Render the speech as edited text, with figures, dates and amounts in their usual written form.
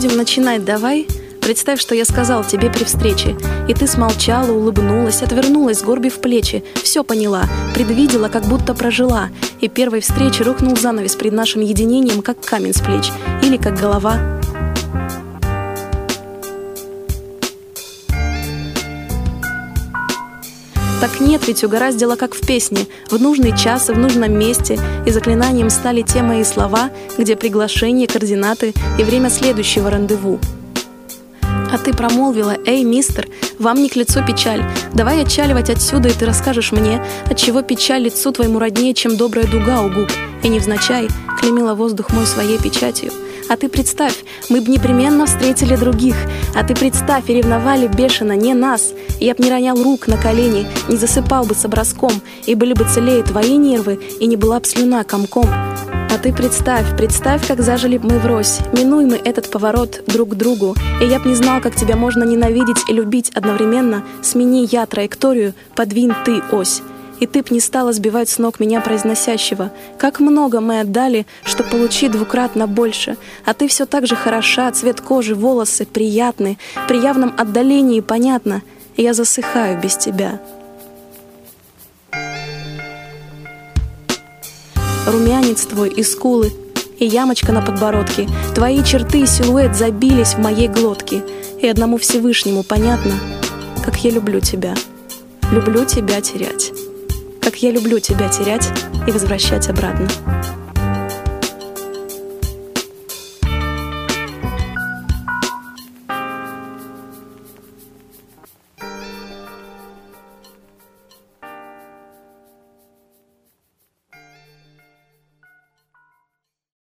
будем начинать, давай. Представь, что я сказал тебе при встрече, и ты смолчала, улыбнулась, отвернулась, сгорбив плечи. Все поняла, предвидела, как будто прожила. И первой встречи рухнул занавес пред нашим единением, как камень с плеч, или как голова. Так нет, ведь угораздило, как в песне, в нужный час и в нужном месте, и заклинанием стали те мои слова, где приглашение, координаты и время следующего рандеву. А ты промолвила: «Эй, мистер, вам не к лицу печаль. Давай отчаливать отсюда, и ты расскажешь мне, отчего печаль лицу твоему роднее, чем добрая дуга у губ». И невзначай клеймила воздух мой своей печатью. А ты представь, мы б непременно встретили других. А ты представь, и ревновали бешено не нас. Я б не ронял рук на колени, не засыпал бы с образком, и были бы целее твои нервы, и не была б слюна комком. А ты представь, как зажили б мы врозь. Минуй мы этот поворот друг к другу, и я б не знал, как тебя можно ненавидеть и любить одновременно. Смени я траекторию, подвинь ты ось. И ты б не стала сбивать с ног меня произносящего. Как много мы отдали, что получить двукратно больше. А ты все так же хороша, цвет кожи, волосы приятны, при явном отдалении понятно. И я засыхаю без тебя. Румянец твой и скулы, и ямочка на подбородке, твои черты и силуэт забились в моей глотке. И одному Всевышнему понятно, как я люблю тебя терять. Как я люблю тебя терять и возвращать обратно.